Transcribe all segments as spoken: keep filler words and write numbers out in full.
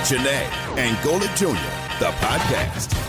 Janae and Golic Junior, the podcast.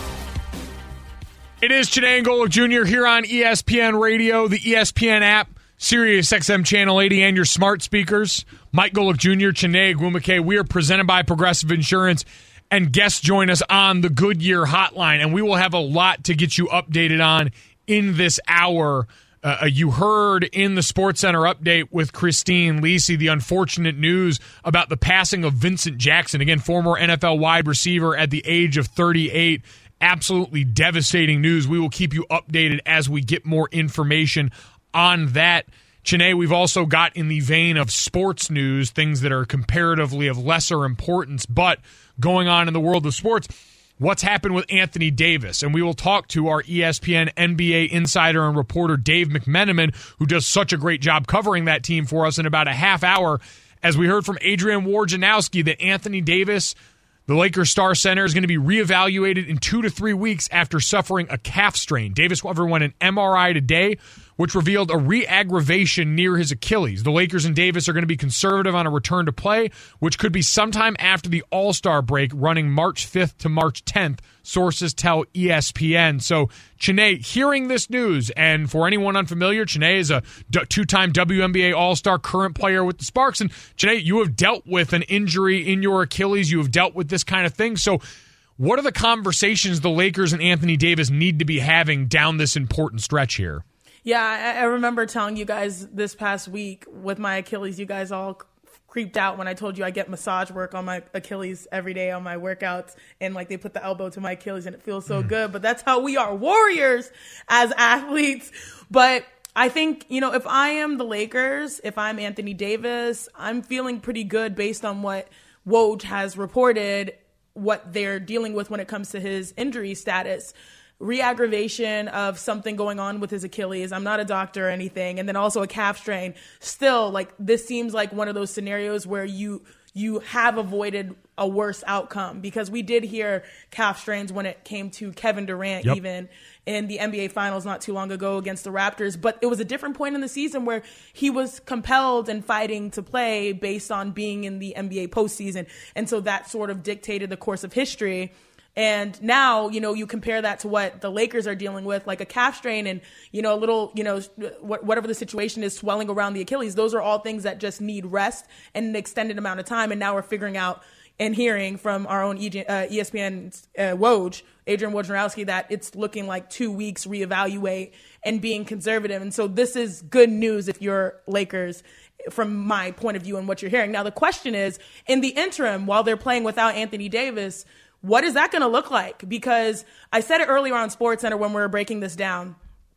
It is Janae and Golic Junior here on E S P N Radio, the E S P N app, Sirius X M Channel eighty, and your smart speakers. Mike Golic Junior, Janae Gwumake. We are presented by Progressive Insurance, and guests join us on the Goodyear Hotline, and we will have a lot to get you updated on in this hour. Uh, you heard in the SportsCenter update with Christine Lisi the unfortunate news about the passing of Vincent Jackson, again, former N F L wide receiver at the age of thirty-eight. Absolutely devastating news. We will keep you updated as we get more information on that. Janae, we've also got in the vein of sports news, things that are comparatively of lesser importance, but going on in the world of sports. What's happened with Anthony Davis? And we will talk to our E S P N N B A insider and reporter Dave McMenamin, who does such a great job covering that team for us in about a half hour, as we heard from Adrian Wojnarowski that Anthony Davis, the Lakers star center, is going to be reevaluated in two to three weeks after suffering a calf strain. Davis underwent an M R I today, which revealed a re-aggravation near his Achilles. The Lakers and Davis are going to be conservative on a return to play, which could be sometime after the All-Star break, running March fifth to March tenth, sources tell E S P N. So, Chiney, hearing this news, and for anyone unfamiliar, Chiney is a two-time W N B A All-Star, current player with the Sparks. And, Chiney, you have dealt with an injury in your Achilles. You have dealt with this kind of thing. So, what are the conversations the Lakers and Anthony Davis need to be having down this important stretch here? Yeah, I, I remember telling you guys this past week with my Achilles, you guys all creeped out when I told you I get massage work on my Achilles every day on my workouts, and like they put the elbow to my Achilles and it feels so mm. good. But that's how we are warriors as athletes. But I think, you know, if I am the Lakers, if I'm Anthony Davis, I'm feeling pretty good based on what Woj has reported, what they're dealing with when it comes to his injury status. Re-aggravation of something going on with his Achilles. I'm not a doctor or anything. And then also a calf strain. Still, like, this seems like one of those scenarios where you you have avoided a worse outcome, because we did hear calf strains when it came to Kevin Durant, yep. even in the N B A Finals not too long ago against the Raptors. But it was a different point in the season where he was compelled and fighting to play based on being in the N B A postseason. And so that sort of dictated the course of history. And now, you know, you compare that to what the Lakers are dealing with, like a calf strain and, you know, a little, you know, whatever the situation is, swelling around the Achilles. Those are all things that just need rest and an extended amount of time. And now we're figuring out and hearing from our own E S P N uh, Woj, Adrian Wojnarowski, that it's looking like two weeks reevaluate and being conservative. And so this is good news if you're Lakers, from my point of view and what you're hearing. Now, the question is, in the interim, while they're playing without Anthony Davis, what is that going to look like? Because I said it earlier on SportsCenter when we were breaking this down.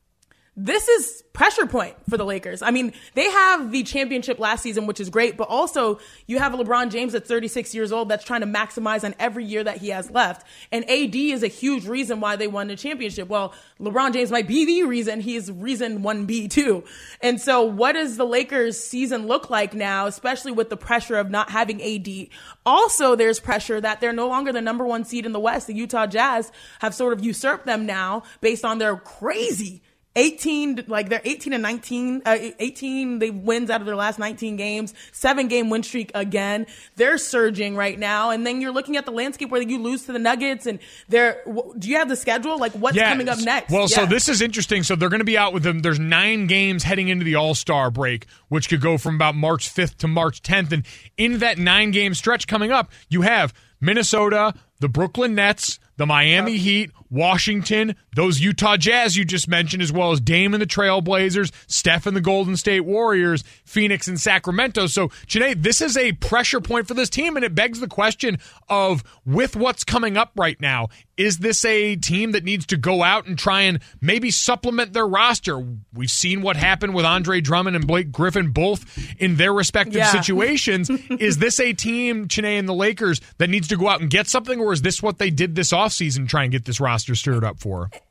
This is pressure point for the Lakers. I mean, they have the championship last season, which is great, but also you have a LeBron James at thirty-six years old that's trying to maximize on every year that he has left. And A D is a huge reason why they won the championship. Well, LeBron James might be the reason. He's reason one B too. And so what does the Lakers season look like now, especially with the pressure of not having A D? Also, there's pressure that they're no longer the number one seed in the West. The Utah Jazz have sort of usurped them now based on their crazy eighteen, like they're eighteen and nineteen, uh, eighteen, they wins out of their last nineteen games, seven game win streak again. They're surging right now. And then you're looking at the landscape where you lose to the Nuggets, and they're, do you have the schedule? Like what's yeah, coming up next? Well, yeah. so this is interesting. So they're going to be out with them. There's nine games heading into the All-Star break, which could go from about March fifth to March tenth. And in that nine game stretch coming up, you have Minnesota, the Brooklyn Nets, the Miami Heat, Washington, those Utah Jazz you just mentioned, as well as Dame and the Trailblazers, Steph and the Golden State Warriors, Phoenix and Sacramento. So, Janae, this is a pressure point for this team, and it begs the question of, with what's coming up right now, is this a team that needs to go out and try and maybe supplement their roster? We've seen what happened with Andre Drummond and Blake Griffin, both in their respective yeah. situations. Is this a team, Janae and the Lakers, that needs to go out and get something, or is this what they did this offseason, try and get this roster stirred up for?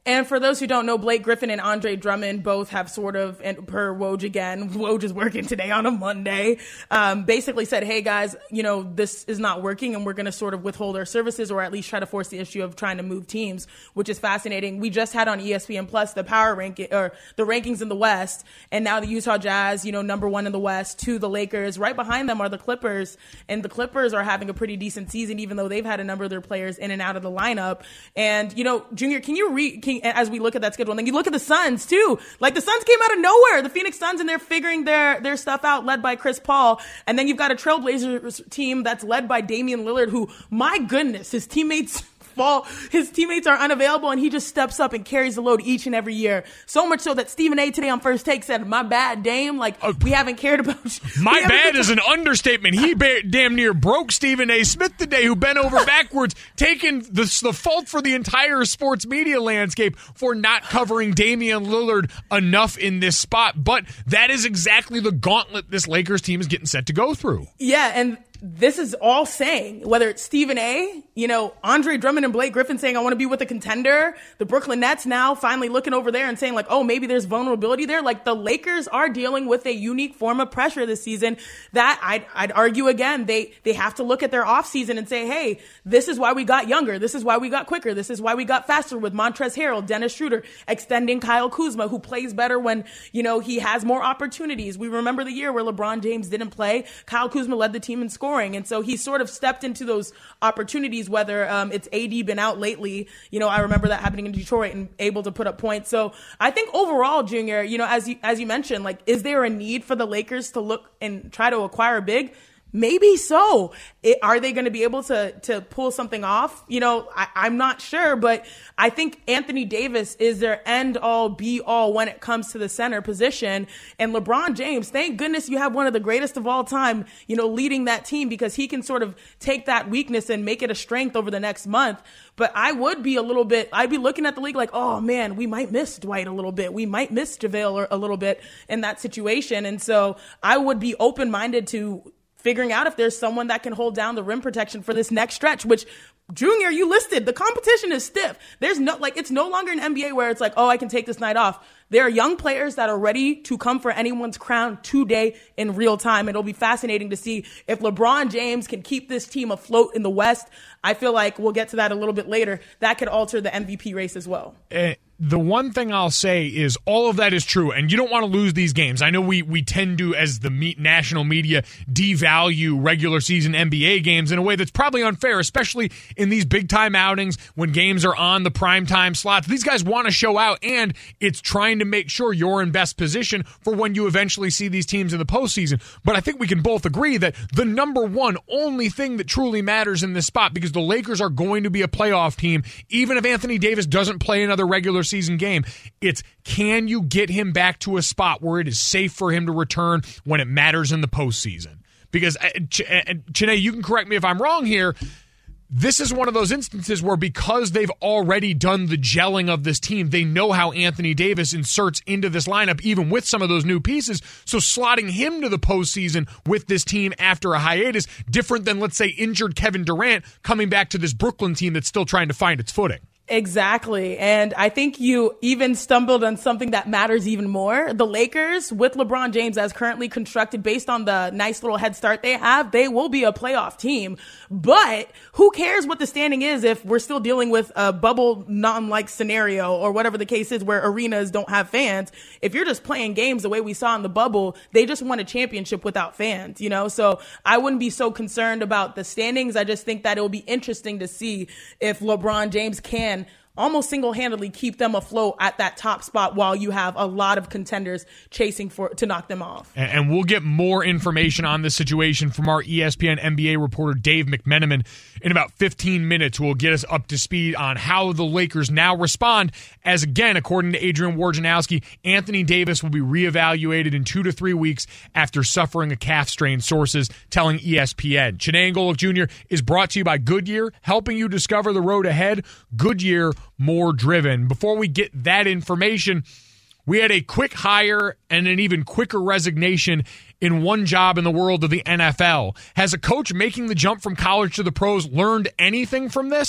And for those who don't know, Blake Griffin and Andre Drummond both have sort of, and per Woj again, Woj is working today on a Monday, um, basically said, hey guys, you know, this is not working and we're going to sort of withhold our services or at least try to force the issue of trying to move teams, which is fascinating. We just had on E S P N Plus the power ranking or the rankings in the West, and now the Utah Jazz, you know, number one in the West, two, the Lakers. Right behind them are the Clippers, and the Clippers are having a pretty decent season, even though they've had a number of their players in and out of the lineup. And, you know, Junior, can you read, can as we look at that schedule, and then you look at the Suns too. Like the Suns came out of nowhere, the Phoenix Suns, and they're figuring their their stuff out, led by Chris Paul. And then you've got a Trailblazers team that's led by Damian Lillard, who, my goodness, his teammates fall, his teammates are unavailable, and he just steps up and carries the load each and every year. So much so that Stephen A. today on First Take said, "My bad, Dame. Like uh, we haven't cared about." My bad is an understatement. He ba- damn near broke Stephen A. Smith today, who bent over backwards, taking the, the fault for the entire sports media landscape for not covering Damian Lillard enough in this spot. But that is exactly the gauntlet this Lakers team is getting set to go through. Yeah, and this is all saying, whether it's Stephen A., you know, Andre Drummond and Blake Griffin saying, I want to be with a contender, the Brooklyn Nets now finally looking over there and saying like, oh, maybe there's vulnerability there. Like the Lakers are dealing with a unique form of pressure this season that I'd, I'd argue again, they, they have to look at their offseason and say, hey, this is why we got younger. This is why we got quicker. This is why we got faster with Montrezl Harrell, Dennis Schroeder, extending Kyle Kuzma, who plays better when, you know, he has more opportunities. We remember the year where LeBron James didn't play. Kyle Kuzma led the team in scoring. And so he sort of stepped into those opportunities, whether um, it's A D been out lately. You know, I remember that happening in Detroit and able to put up points. So I think overall, Junior, you know, as you, as you mentioned, like, is there a need for the Lakers to look and try to acquire a big? Maybe so. It, are they going to be able to to pull something off? You know, I, I'm not sure, but I think Anthony Davis is their end all be all when it comes to the center position. And LeBron James, thank goodness you have one of the greatest of all time, you know, leading that team, because he can sort of take that weakness and make it a strength over the next month. But I would be a little bit, I'd be looking at the league like, oh man, we might miss Dwight a little bit. We might miss JaVale a little bit in that situation. And so I would be open-minded to figuring out if there's someone that can hold down the rim protection for this next stretch, which, Junior, you listed, the competition is stiff. There's no, like, it's no longer an N B A where it's like, oh, I can take this night off. There are young players that are ready to come for anyone's crown today in real time. It'll be fascinating to see if LeBron James can keep this team afloat in the West. I feel like we'll get to that a little bit later. That could alter the M V P race as well. Uh, the one thing I'll say is all of that is true, and you don't want to lose these games. I know we we tend to, as the me- national media, devalue regular season N B A games in a way that's probably unfair, especially in these big-time outings when games are on the primetime slots. These guys want to show out, and it's trying to make sure you're in best position for when you eventually see these teams in the postseason. But I think we can both agree that the number one only thing that truly matters in this spot, because the Lakers are going to be a playoff team, even if Anthony Davis doesn't play another regular season game, it's can you get him back to a spot where it is safe for him to return when it matters in the postseason? Because, uh, Ch- uh, Chiney, you can correct me if I'm wrong here, this is one of those instances where because they've already done the gelling of this team, they know how Anthony Davis inserts into this lineup, even with some of those new pieces. So slotting him to the postseason with this team after a hiatus, different than, let's say, injured Kevin Durant coming back to this Brooklyn team that's still trying to find its footing. Exactly. And I think you even stumbled on something that matters even more. The Lakers, with LeBron James as currently constructed, based on the nice little head start they have, they will be a playoff team. But who cares what the standing is if we're still dealing with a bubble non-like scenario or whatever the case is where arenas don't have fans? If you're just playing games the way we saw in the bubble, they just won a championship without fans, you know? So I wouldn't be so concerned about the standings. I just think that it will be interesting to see if LeBron James can almost single-handedly keep them afloat at that top spot while you have a lot of contenders chasing for to knock them off. And we'll get more information on this situation from our E S P N N B A reporter Dave McMenamin in about fifteen minutes, who will get us up to speed on how the Lakers now respond, as again, according to Adrian Wojnarowski, Anthony Davis will be reevaluated in two to three weeks after suffering a calf strain, sources telling E S P N. Chiney Golic Junior is brought to you by Goodyear, helping you discover the road ahead. Goodyear, more driven. Before we get that information, we had a quick hire and an even quicker resignation in one job in the world of the N F L. Has a coach making the jump from college to the pros learned anything from this?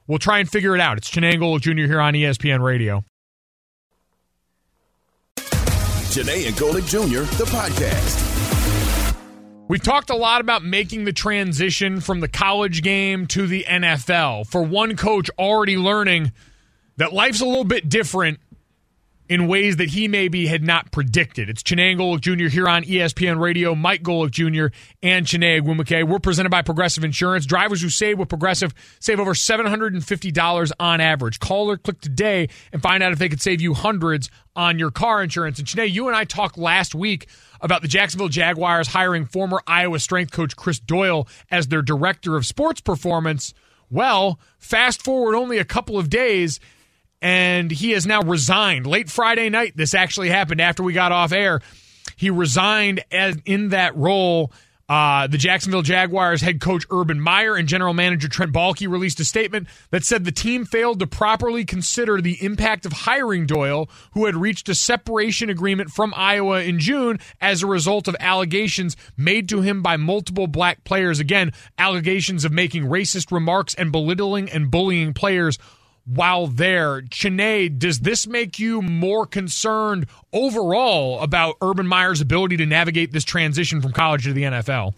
We'll try and figure it out. It's Chinang Golic Junior here on E S P N Radio. Chinang and Golic Junior, the podcast. We've talked a lot about making the transition from the college game to the N F L. For one coach already learning that life's a little bit different in ways that he maybe had not predicted. It's Chinang Golic Junior here on E S P N Radio. Mike Golic Junior and Chinang Ogwumike. We're presented by Progressive Insurance. Drivers who save with Progressive save over seven hundred fifty dollars on average. Call or click today and find out if they could save you hundreds on your car insurance. And Chinang, you and I talked last week about the Jacksonville Jaguars hiring former Iowa strength coach Chris Doyle as their director of sports performance. Well, fast forward only a couple of days, and he has now resigned. Late Friday night, this actually happened after we got off air. He resigned as in that role. Uh, the Jacksonville Jaguars head coach Urban Meyer and general manager Trent Baalke released a statement that said the team failed to properly consider the impact of hiring Doyle, who had reached a separation agreement from Iowa in June as a result of allegations made to him by multiple black players. Again, allegations of making racist remarks and belittling and bullying players while there. Chinang, does this make you more concerned overall about Urban Meyer's ability to navigate this transition from college to the N F L?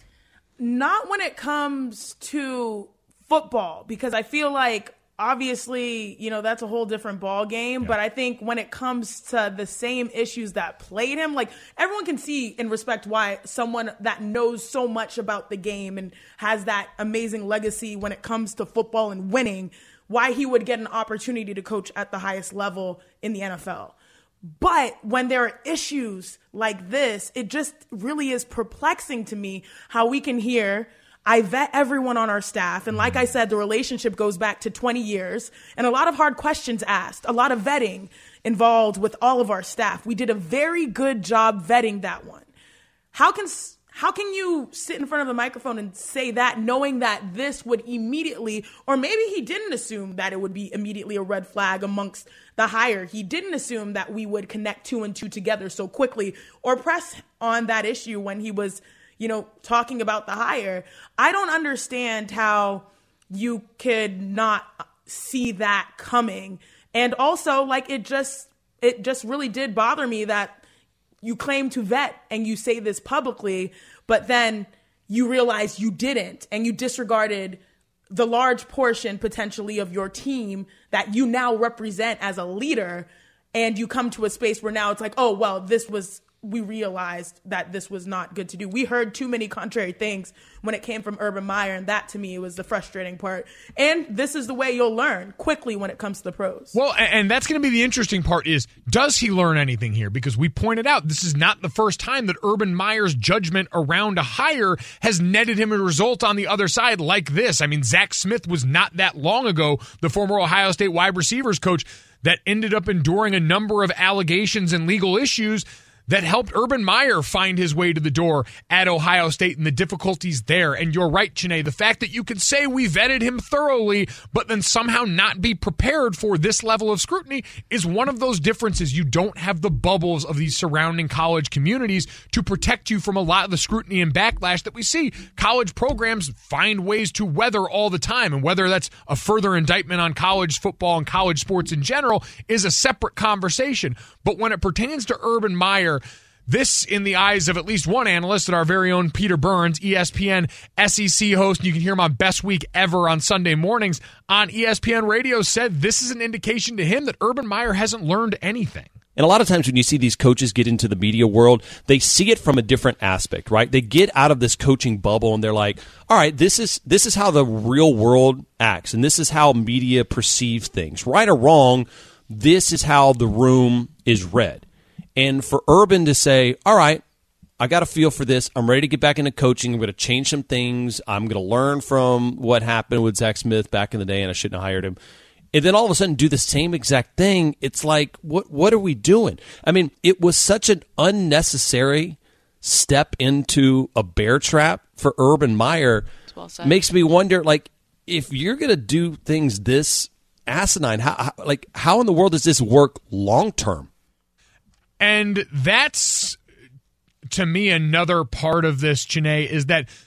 Not when it comes to football, because I feel like obviously, you know, that's a whole different ball game. Yeah. But I think when it comes to the same issues that played him, like everyone can see and respect why someone that knows so much about the game and has that amazing legacy when it comes to football and winning, why he would get an opportunity to coach at the highest level in the N F L. But when there are issues like this, it just really is perplexing to me how we can hear, I vet everyone on our staff. And like I said, the relationship goes back to twenty years and a lot of hard questions asked, a lot of vetting involved with all of our staff. We did a very good job vetting that one. How can How can you sit in front of a microphone and say that knowing that this would immediately, or maybe he didn't assume that it would be immediately a red flag amongst the hire. He didn't assume that we would connect two and two together so quickly or press on that issue when he was, you know, talking about the hire. I don't understand how you could not see that coming. And also, like, it just, it just really did bother me that you claim to vet and you say this publicly, but then you realize you didn't and you disregarded the large portion potentially of your team that you now represent as a leader. And you come to a space where now it's like, oh, well, this was, we realized that this was not good to do. We heard too many contrary things when it came from Urban Meyer, and that to me was the frustrating part. And this is the way you'll learn quickly when it comes to the pros. Well, and that's going to be the interesting part is, does he learn anything here? Because we pointed out this is not the first time that Urban Meyer's judgment around a hire has netted him a result on the other side like this. I mean, Zach Smith was not that long ago, the former Ohio State wide receivers coach, that ended up enduring a number of allegations and legal issues that helped Urban Meyer find his way to the door at Ohio State and the difficulties there. And you're right, Chinang, the fact that you can say we vetted him thoroughly, but then somehow not be prepared for this level of scrutiny is one of those differences. You don't have the bubbles of these surrounding college communities to protect you from a lot of the scrutiny and backlash that we see. College programs find ways to weather all the time, and whether that's a further indictment on college football and college sports in general is a separate conversation. But when it pertains to Urban Meyer, this, in the eyes of at least one analyst, at our very own Peter Burns, E S P N S E C host, and you can hear him on Best Week Ever on Sunday mornings on E S P N Radio, said this is an indication to him that Urban Meyer hasn't learned anything. And a lot of times when you see these coaches get into the media world, they see it from a different aspect, right? They get out of this coaching bubble and they're like, all right, this is this is how the real world acts, and this is how media perceives things. Right or wrong, this is how the room is read. And for Urban to say, all right, I got a feel for this. I'm ready to get back into coaching. I'm going to change some things. I'm going to learn from what happened with Zach Smith back in the day, and I shouldn't have hired him. And then all of a sudden do the same exact thing. It's like, what what are we doing? I mean, it was such an unnecessary step into a bear trap for Urban Meyer. Well said. Makes me wonder, like, if you're going to do things this asinine, how, how, like, how in the world does this work long term? And that's, to me, another part of this, Chinang, is that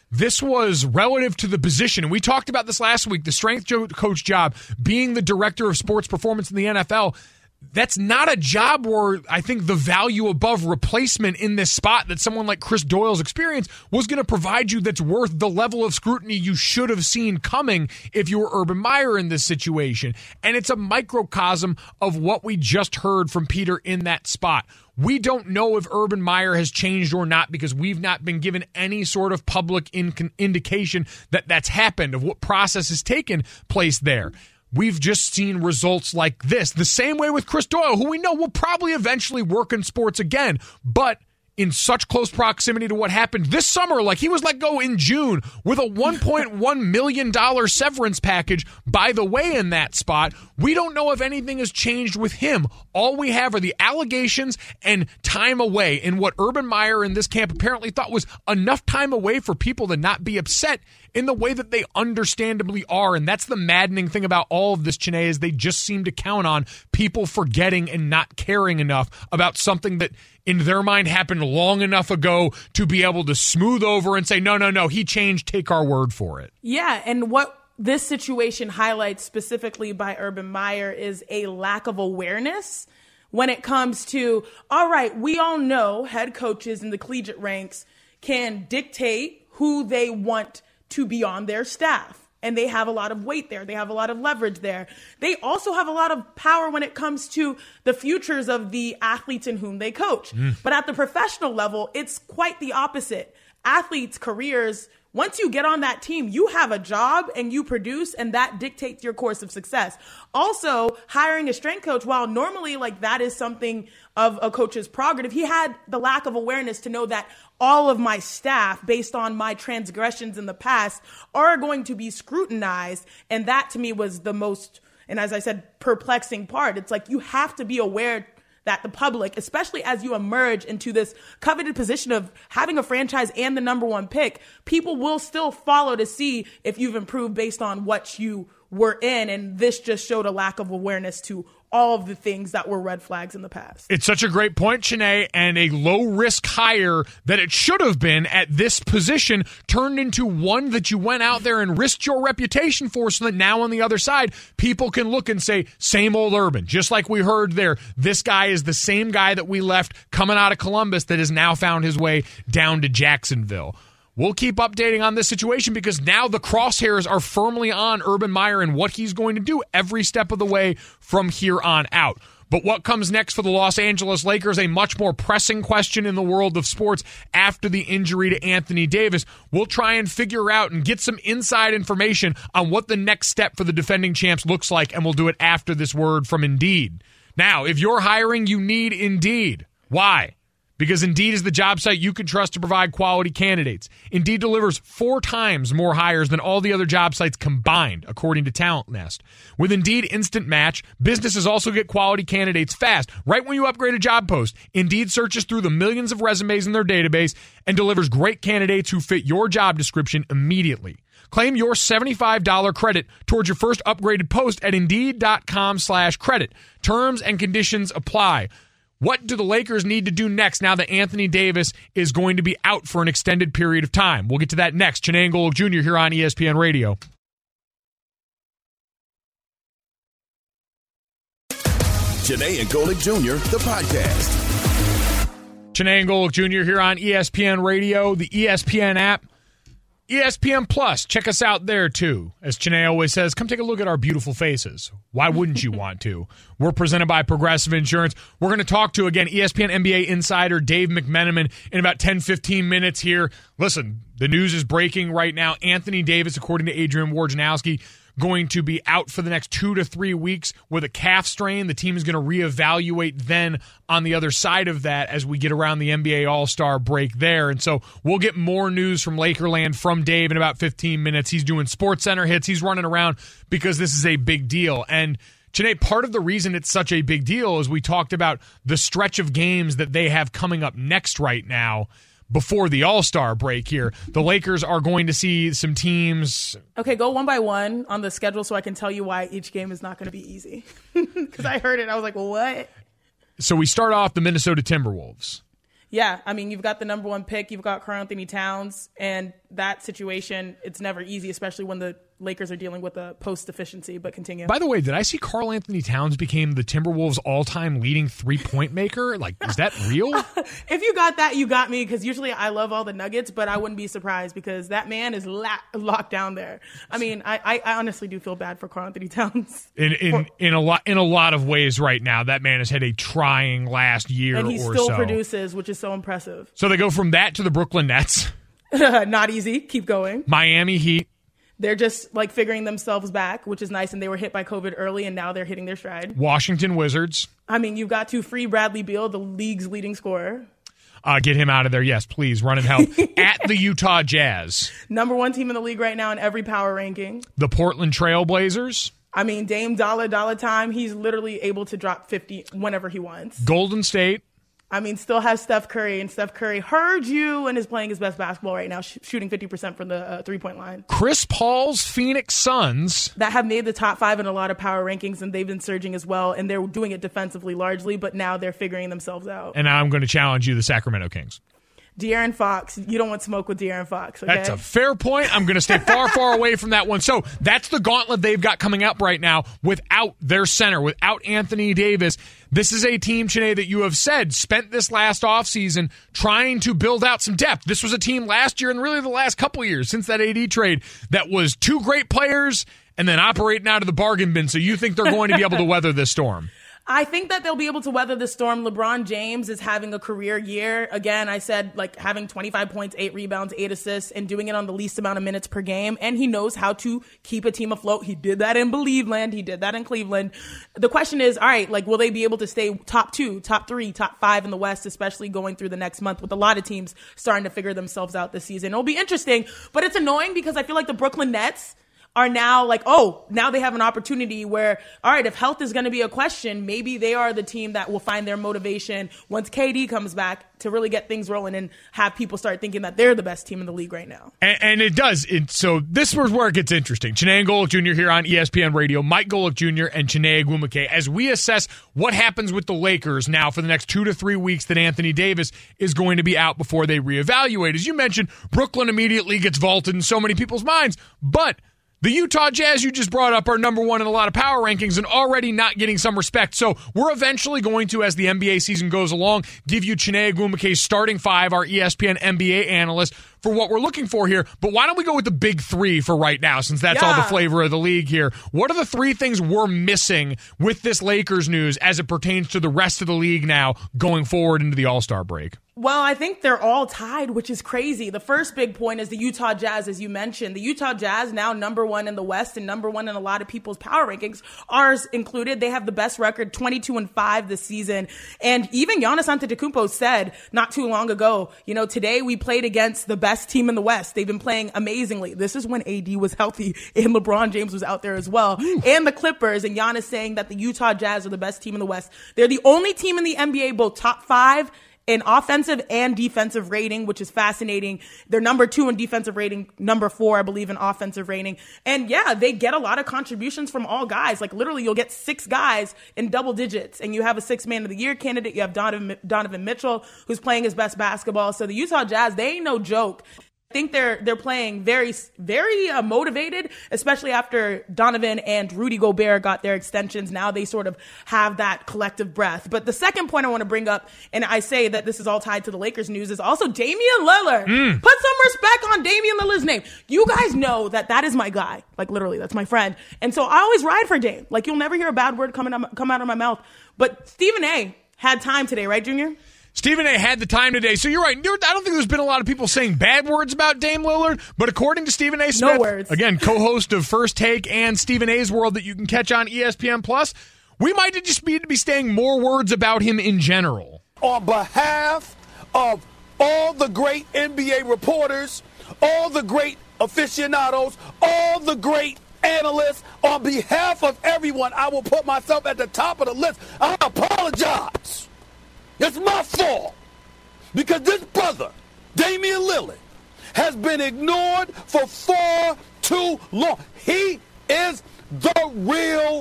this was relative to the position. And we talked about this last week, the strength coach job, being the director of sports performance in the N F L. That's not a job where I think the value above replacement in this spot that someone like Chris Doyle's experience was going to provide you that's worth the level of scrutiny you should have seen coming if you were Urban Meyer in this situation. And it's a microcosm of what we just heard from Peter in that spot. We don't know if Urban Meyer has changed or not because we've not been given any sort of public in- indication that that's happened, of what process has taken place there. We've just seen results like this. The same way with Chris Doyle, who we know will probably eventually work in sports again, but in such close proximity to what happened this summer, like he was let go in June with a one point one million dollars severance package, by the way, in that spot. We don't know if anything has changed with him. All we have are the allegations and time away in what Urban Meyer and this camp apparently thought was enough time away for people to not be upset in the way that they understandably are. And that's the maddening thing about all of this, Chiney, is they just seem to count on people forgetting and not caring enough about something that in their mind happened long enough ago to be able to smooth over and say, no, no, no, he changed, take our word for it. Yeah, and what this situation highlights specifically by Urban Meyer is a lack of awareness when it comes to, all right, we all know head coaches in the collegiate ranks can dictate who they want to be on their staff. And they have a lot of weight there. They have a lot of leverage there. They also have a lot of power when it comes to the futures of the athletes in whom they coach. Mm. But at the professional level, it's quite the opposite. Athletes' careers, once you get on that team, you have a job and you produce, and that dictates your course of success. Also, hiring a strength coach, while normally like that is something of a coach's prerogative, he had the lack of awareness to know that all of my staff, based on my transgressions in the past, are going to be scrutinized. And that to me was the most, and as I said, perplexing part. It's like you have to be aware that the public, especially as you emerge into this coveted position of having a franchise and the number one pick, people will still follow to see if you've improved based on what you were in. And this just showed a lack of awareness to all of the things that were red flags in the past. It's such a great point, Chiney, and a low-risk hire that it should have been at this position turned into one that you went out there and risked your reputation for, so that now on the other side, people can look and say, same old Urban. Just like we heard there, this guy is the same guy that we left coming out of Columbus that has now found his way down to Jacksonville. We'll keep updating on this situation because now the crosshairs are firmly on Urban Meyer and what he's going to do every step of the way from here on out. But what comes next for the Los Angeles Lakers, a much more pressing question in the world of sports after the injury to Anthony Davis. We'll try and figure out and get some inside information on what the next step for the defending champs looks like, and we'll do it after this word from Indeed. Now, if you're hiring, you need Indeed. Why? Because Indeed is the job site you can trust to provide quality candidates. Indeed delivers four times more hires than all the other job sites combined, according to Talent Nest. With Indeed Instant Match, businesses also get quality candidates fast, right when you upgrade a job post. Indeed searches through the millions of resumes in their database and delivers great candidates who fit your job description immediately. Claim your seventy-five dollars credit towards your first upgraded post at Indeed.com slash credit. Terms and conditions apply. What do the Lakers need to do next now that Anthony Davis is going to be out for an extended period of time? We'll get to that next. Chiney Golic Junior here on E S P N Radio. Chiney and Golic Junior, the podcast. Chiney and Golic Junior here on E S P N Radio, the E S P N app, E S P N Plus. Check us out there, too. As Chiney always says, come take a look at our beautiful faces. Why wouldn't you want to? We're presented by Progressive Insurance. We're going to talk to, again, E S P N N B A insider Dave McMenamin in about ten, fifteen minutes here. Listen, the news is breaking right now. Anthony Davis, according to Adrian Wojnarowski, going to be out for the next two to three weeks with a calf strain. The team is going to reevaluate then on the other side of that as we get around the N B A All-Star break there. And so we'll get more news from Lakerland from Dave in about fifteen minutes. He's doing SportsCenter hits. He's running around because this is a big deal. And Chiney, part of the reason it's such a big deal is we talked about the stretch of games that they have coming up next right now. Before the All-Star break here, the Lakers are going to see some teams. Okay, go one by one on the schedule so I can tell you why each game is not going to be easy. Because I heard it, I was like, well, what? So we start off the Minnesota Timberwolves. Yeah, I mean, you've got the number one pick, you've got Karl Anthony Towns, and that situation, it's never easy, especially when the Lakers are dealing with a post deficiency, but continue. By the way, did I see Karl Anthony Towns became the Timberwolves all-time leading three-point maker? Like, is that real? If you got that, you got me, because usually I love all the nuggets, but I wouldn't be surprised because that man is la- locked down there. I mean, I, I, I honestly do feel bad for Karl Anthony Towns. In in, for, in a lot in a lot of ways right now, that man has had a trying last year or so. And he still produces, which is so impressive. So they go from that to the Brooklyn Nets. Not easy. Keep going. Miami Heat. They're just like figuring themselves back, which is nice. And they were hit by COVID early, and now they're hitting their stride. Washington Wizards. I mean, you've got to free Bradley Beal, the league's leading scorer. Uh, get him out of there. Yes, please. Run and help. At the Utah Jazz. Number one team in the league right now in every power ranking. The Portland Trail Blazers. I mean, Dame Dollar Dollar Time, he's literally able to drop fifty whenever he wants. Golden State. I mean, still has Steph Curry, and Steph Curry heard you and is playing his best basketball right now, sh- shooting fifty percent from the uh, three-point line. Chris Paul's Phoenix Suns. That have made the top five in a lot of power rankings, and they've been surging as well, and they're doing it defensively largely, but now they're figuring themselves out. And now I'm going to challenge you, the Sacramento Kings. De'Aaron Fox. You don't want smoke with De'Aaron Fox, okay? That's a fair point. I'm going to stay far, far away from that one. So that's the gauntlet they've got coming up right now without their center, without Anthony Davis. This is a team, Chiney, that you have said spent this last offseason trying to build out some depth. This was a team last year and really the last couple of years since that A D trade that was two great players and then operating out of the bargain bin. So you think they're going to be able to weather this storm? I think that they'll be able to weather the storm. LeBron James is having a career year. Again, I said like having twenty-five points, eight rebounds, eight assists, and doing it on the least amount of minutes per game. And he knows how to keep a team afloat. He did that in Believeland. He did that in Cleveland. The question is, all right, like, will they be able to stay top two, top three, top five in the West, especially going through the next month with a lot of teams starting to figure themselves out this season? It'll be interesting, but it's annoying because I feel like the Brooklyn Nets are now like, oh, now they have an opportunity where, all right, if health is going to be a question, maybe they are the team that will find their motivation once K D comes back to really get things rolling and have people start thinking that they're the best team in the league right now. And, and it does. It, so this is where it gets interesting. Chiney Golic Junior here on E S P N Radio, Mike Golic Junior and Chiney Ogwumike, as we assess what happens with the Lakers now for the next two to three weeks that Anthony Davis is going to be out before they reevaluate. As you mentioned, Brooklyn immediately gets vaulted in so many people's minds, but the Utah Jazz you just brought up are number one in a lot of power rankings and already not getting some respect. So we're eventually going to, as the N B A season goes along, give you Chiney Ogwumike's starting five, our E S P N N B A analyst, for what we're looking for here. But why don't we go with the big three for right now, since that's yeah. all the flavor of the league here. What are the three things we're missing with this Lakers news as it pertains to the rest of the league now going forward into the All-Star break? Well, I think they're all tied, which is crazy. The first big point is the Utah Jazz, as you mentioned. The Utah Jazz, now number one in the West and number one in a lot of people's power rankings, ours included. They have the best record, twenty-two and five this season. And even Giannis Antetokounmpo said not too long ago, you know, today we played against the best team in the West. They've been playing amazingly. This is when A D was healthy and LeBron James was out there as well. And the Clippers, and Giannis saying that the Utah Jazz are the best team in the West. They're the only team in the N B A, both top five in offensive and defensive rating, which is fascinating. They're number two in defensive rating, number four, I believe, in offensive rating. And yeah, they get a lot of contributions from all guys. Like literally you'll get six guys in double digits and you have a six man of the year candidate. You have Donovan, Donovan Mitchell, who's playing his best basketball. So the Utah Jazz, they ain't no joke. I think they're they're playing very, very uh, motivated, especially after Donovan and Rudy Gobert got their extensions. Now they sort of have that collective breath. But the second point I want to bring up, and I say that this is all tied to the Lakers news, is also Damian Lillard. Mm. Put some respect on Damian Lillard's name. You guys know that that is my guy. Like literally, that's my friend. And so I always ride for Dame. Like you'll never hear a bad word coming out, come out of my mouth. But Stephen A. had time today, right, Junior? Stephen A. had the time today. So you're right. I don't think there's been a lot of people saying bad words about Dame Lillard, but according to Stephen A. Smith, no words. Again, co-host of First Take and Stephen A.'s World that you can catch on E S P N Plus, we might just need to be saying more words about him in general. On behalf of all the great N B A reporters, all the great aficionados, all the great analysts, on behalf of everyone, I will put myself at the top of the list. I apologize. It's my fault because this brother, Damian Lillard, has been ignored for far too long. He is the real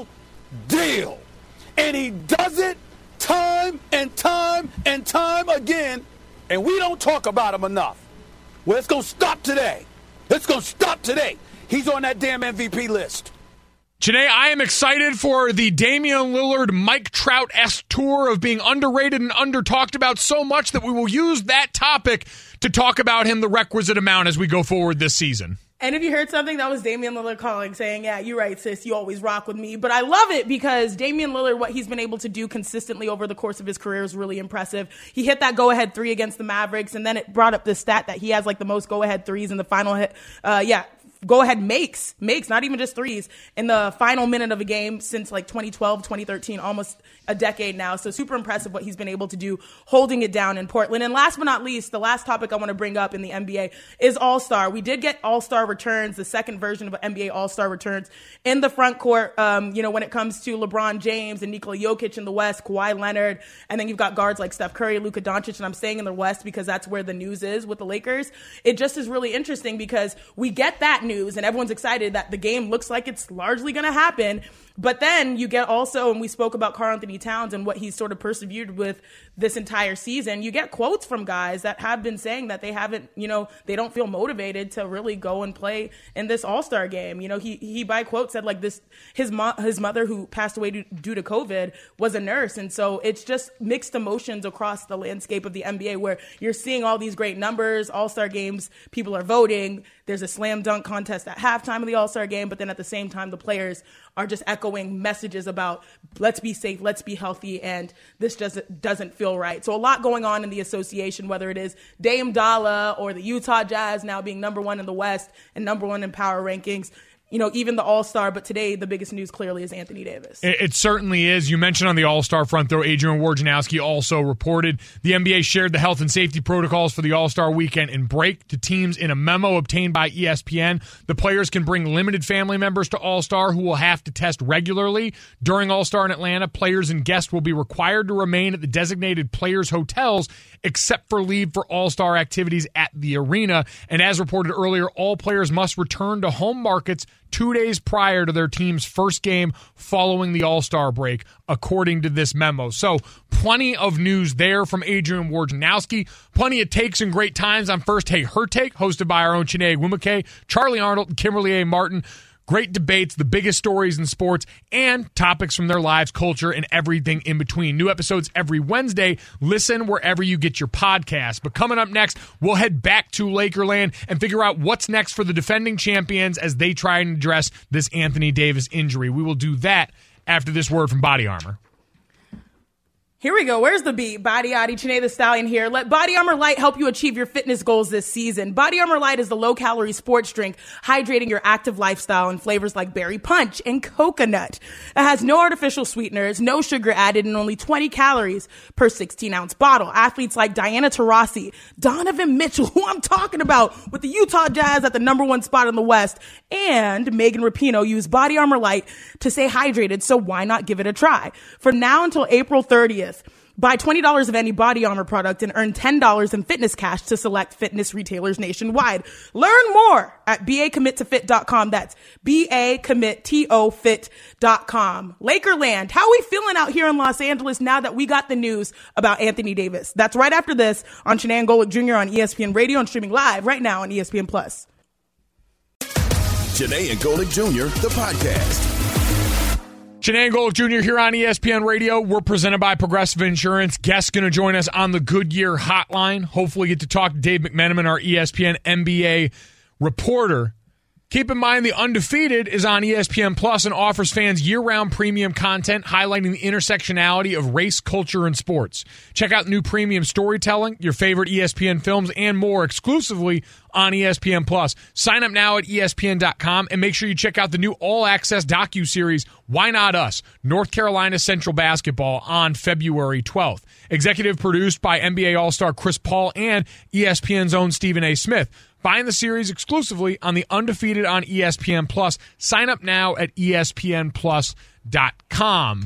deal. And he does it time and time and time again and we don't talk about him enough. Well, it's going to stop today. It's going to stop today. He's on that damn M V P list. Today, I am excited for the Damian Lillard, Mike Trout-esque tour of being underrated and under-talked about so much that we will use that topic to talk about him the requisite amount as we go forward this season. And if you heard something, that was Damian Lillard calling, saying, yeah, you're right, sis, you always rock with me. But I love it because Damian Lillard, what he's been able to do consistently over the course of his career is really impressive. He hit that go-ahead three against the Mavericks, and then it brought up this stat that he has like the most go-ahead threes in the final hit. Uh, yeah. Go ahead makes, makes, not even just threes, in the final minute of a game since like twenty twelve, twenty thirteen, almost a decade now. So super impressive what he's been able to do holding it down in Portland. And last but not least, the last topic I want to bring up in the N B A is All-Star. We did get All-Star returns, the second version of N B A All-Star returns in the front court. Um, you know, when it comes to LeBron James and Nikola Jokic in the West, Kawhi Leonard, and then you've got guards like Steph Curry, Luka Doncic, and I'm staying in the West because that's where the news is with the Lakers. It just is really interesting because we get that news and everyone's excited that the game looks like it's largely going to happen. But then you get also, and we spoke about Karl-Anthony Towns and what he's sort of persevered with this entire season, you get quotes from guys that have been saying that they haven't, you know, they don't feel motivated to really go and play in this All-Star game. You know, he, he by quote said like this, his mo- his mother who passed away due, due to COVID was a nurse. And so it's just mixed emotions across the landscape of the N B A where you're seeing all these great numbers, All-Star games, people are voting. There's a slam dunk contest at halftime of the All-Star game, but then at the same time, the players are just echoing messages about let's be safe, let's be healthy, and this just doesn't feel right. So a lot going on in the association, whether it is Dame Dalla or the Utah Jazz now being number one in the West and number one in power rankings. You know, even the All-Star, but today the biggest news clearly is Anthony Davis. It, it certainly is. You mentioned on the All-Star front, though, Adrian Wojnarowski also reported the N B A shared the health and safety protocols for the All-Star weekend and break to teams in a memo obtained by E S P N. The players can bring limited family members to All-Star who will have to test regularly. During All-Star in Atlanta, players and guests will be required to remain at the designated players' hotels except for leave for All-Star activities at the arena. And as reported earlier, all players must return to home markets two days prior to their team's first game following the All-Star break, according to this memo. So plenty of news there from Adrian Wojnarowski. Plenty of takes and great times on First Take Her Take, hosted by our own Chiney Ogwumike, Charlie Arnold, and Kimberly A. Martin. Great debates, the biggest stories in sports, and topics from their lives, culture, and everything in between. New episodes every Wednesday. Listen wherever you get your podcast. But coming up next, we'll head back to Lakerland and figure out what's next for the defending champions as they try and address this Anthony Davis injury. We will do that after this word from Body Armor. Here we go. Where's the beat? Body Adi, Chiney the Stallion here. Let Body Armor Light help you achieve your fitness goals this season. Body Armor Light is the low-calorie sports drink hydrating your active lifestyle in flavors like berry punch and coconut. It has no artificial sweeteners, no sugar added, and only twenty calories per sixteen-ounce bottle. Athletes like Diana Taurasi, Donovan Mitchell, who I'm talking about, with the Utah Jazz at the number one spot in the West, and Megan Rapinoe use Body Armor Light to stay hydrated, so why not give it a try? From now until April thirtieth, buy twenty dollars of any Body Armor product and earn ten dollars in fitness cash to select fitness retailers nationwide. Learn more at B A commit to fit dot com. That's B A commit to fit dot com. Lakerland, how are we feeling out here in Los Angeles now that we got the news about Anthony Davis? That's right after this on Chiney and Golic Junior on E S P N Radio and streaming live right now on E S P N Plus. Chiney and Golic Junior, the podcast. Chiney and Golic Junior here on E S P N Radio. We're presented by Progressive Insurance. Guests going to join us on the Goodyear Hotline. Hopefully get to talk to Dave McMenamin, our E S P N N B A reporter. Keep in mind, The Undefeated is on E S P N Plus and offers fans year-round premium content highlighting the intersectionality of race, culture, and sports. Check out new premium storytelling, your favorite E S P N films, and more exclusively on E S P N Plus. Sign up now at E S P N dot com and make sure you check out the new all-access docuseries, Why Not Us? North Carolina Central Basketball on February twelfth. Executive produced by N B A All-Star Chris Paul and E S P N's own Stephen A. Smith. Find the series exclusively on The Undefeated on E S P N Plus. Sign up now at E S P N plus dot com.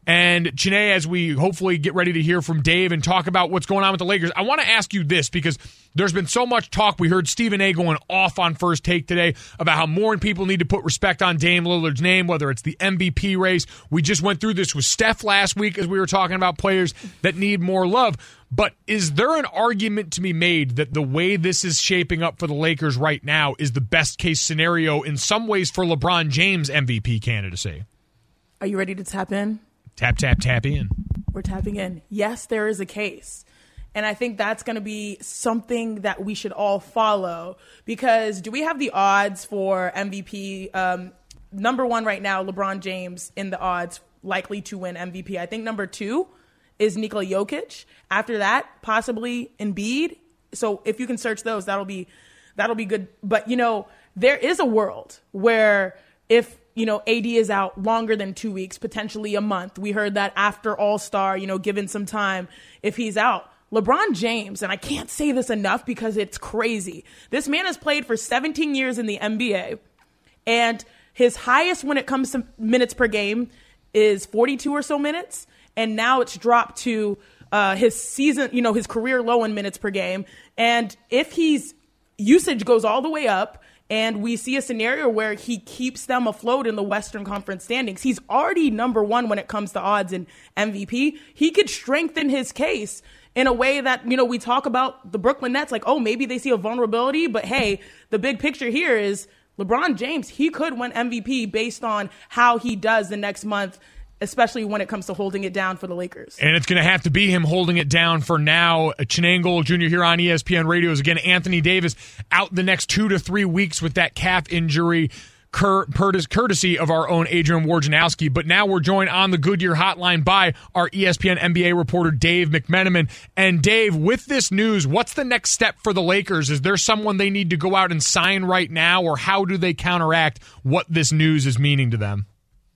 And Chiney, as we hopefully get ready to hear from Dave and talk about what's going on with the Lakers, I want to ask you this because there's been so much talk. We heard Stephen A. going off on First Take today about how more people need to put respect on Dame Lillard's name, whether it's the M V P race. We just went through this with Steph last week as we were talking about players that need more love. But is there an argument to be made that the way this is shaping up for the Lakers right now is the best case scenario in some ways for LeBron James' M V P candidacy? Are you ready to tap in? Tap, tap, tap in. We're tapping in. Yes, there is a case. And I think that's going to be something that we should all follow because do we have the odds for M V P? Um, number one right now, LeBron James in the odds likely to win M V P. I think number two is Nikola Jokic. After that, possibly Embiid. So if you can search those, that'll be that'll be good. But, you know, there is a world where if you know, A D is out longer than two weeks, potentially a month. We heard that after All-Star, you know, given some time, if he's out. LeBron James, and I can't say this enough because it's crazy. This man has played for seventeen years in the N B A, and his highest when it comes to minutes per game is forty-two or so minutes, and now it's dropped to uh, his season, you know, his career low in minutes per game. And if he's usage goes all the way up, and we see a scenario where he keeps them afloat in the Western Conference standings. He's already number one when it comes to odds in M V P. He could strengthen his case in a way that, you know, we talk about the Brooklyn Nets, like, oh, maybe they see a vulnerability. But, hey, the big picture here is LeBron James, he could win M V P based on how he does the next month, especially when it comes to holding it down for the Lakers. And it's going to have to be him holding it down for now. Chiney Junior here on E S P N Radio is again Anthony Davis out the next two to three weeks with that calf injury, cur- courtesy of our own Adrian Wojnarowski. But now we're joined on the Goodyear hotline by our E S P N N B A reporter Dave McMenamin. And Dave, with this news, what's the next step for the Lakers? Is there someone they need to go out and sign right now, or how do they counteract what this news is meaning to them?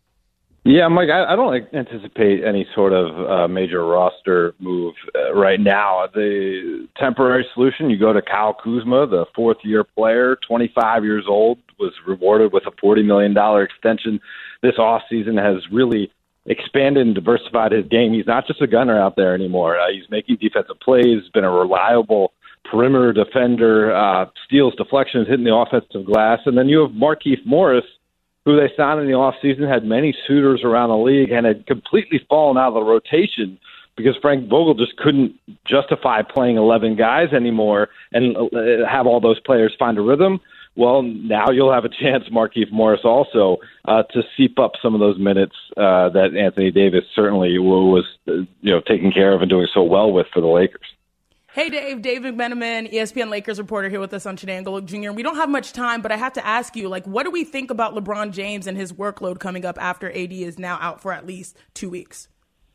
Yeah, Mike, I, I don't anticipate any sort of uh, major roster move uh, right now. The temporary solution, you go to Kyle Kuzma, the fourth-year player, twenty-five years old, was rewarded with a forty million dollars extension this offseason, has really expanded and diversified his game. He's not just a gunner out there anymore. Uh, he's making defensive plays, been a reliable perimeter defender, uh, steals, deflections, hitting the offensive glass. And then you have Markieff Morris, who they signed in the offseason, had many suitors around the league and had completely fallen out of the rotation because Frank Vogel just couldn't justify playing eleven guys anymore and have all those players find a rhythm. Well, now you'll have a chance, Markieff Morris also, uh, to seep up some of those minutes uh, that Anthony Davis certainly was uh, you know, taking care of and doing so well with for the Lakers. Hey, Dave. Dave McMenamin, E S P N Lakers reporter here with us on Chiney Junior We don't have much time, but I have to ask you, like, what do we think about LeBron James and his workload coming up after A D is now out for at least two weeks?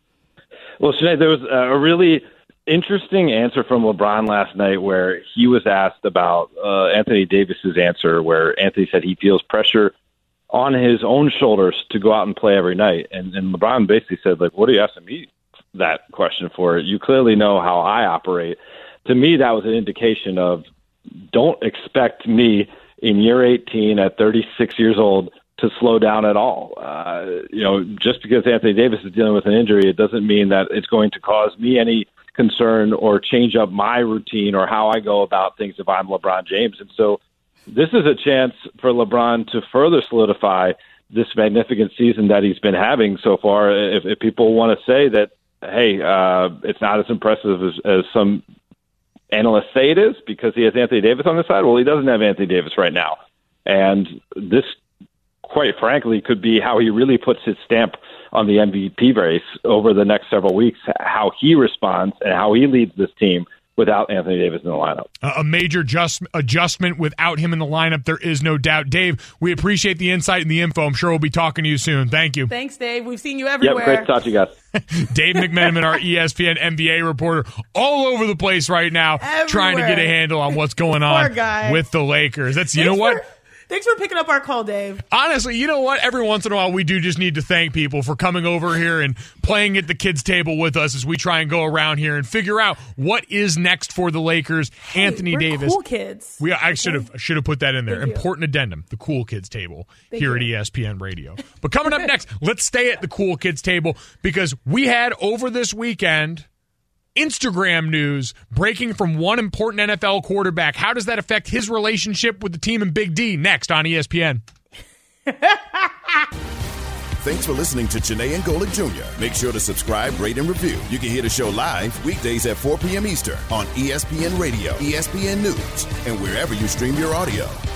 Well, Chiney, there was a really interesting answer from LeBron last night where he was asked about uh, Anthony Davis's answer, where Anthony said he feels pressure on his own shoulders to go out and play every night. And, and LeBron basically said, like, what are you asking me that question for? You clearly know how I operate. To me, that was an indication of don't expect me in year eighteen at thirty-six years old to slow down at all. Uh, you know, just because Anthony Davis is dealing with an injury, it doesn't mean that it's going to cause me any concern or change up my routine or how I go about things if I'm LeBron James. And so this is a chance for LeBron to further solidify this magnificent season that he's been having so far. If, if people want to say that, hey, uh, it's not as impressive as, as some analysts say it is because he has Anthony Davis on the side. Well, he doesn't have Anthony Davis right now. And this, quite frankly, could be how he really puts his stamp on the M V P race over the next several weeks, how he responds and how he leads this team without Anthony Davis in the lineup. A major just, adjustment without him in the lineup, there is no doubt. Dave, we appreciate the insight and the info. I'm sure we'll be talking to you soon. Thank you. Thanks, Dave. We've seen you everywhere. Yep, great to talk to you guys. Dave McMenamin, our E S P N N B A reporter, all over the place right now, everywhere. Trying to get a handle on what's going on with the Lakers. That's, you thanks know what? For, Thanks for picking up our call, Dave. Honestly, you know what? Every once in a while, we do just need to thank people for coming over here and playing at the kids' table with us as we try and go around here and figure out what is next for the Lakers. Hey, Anthony we're Davis. Cool kids. We I should have should have put that in there. Thank you. Important addendum: the cool kids table Thank here you. at E S P N Radio. But coming up next, let's stay at the cool kids table because we had over this weekend Instagram news breaking from one important N F L quarterback. How does that affect his relationship with the team in Big D? Next on E S P N. Thanks for listening to Janae and Golick Junior Make sure to subscribe, rate, and review. You can hear the show live weekdays at four p.m. Eastern on E S P N Radio, E S P N News, and wherever you stream your audio.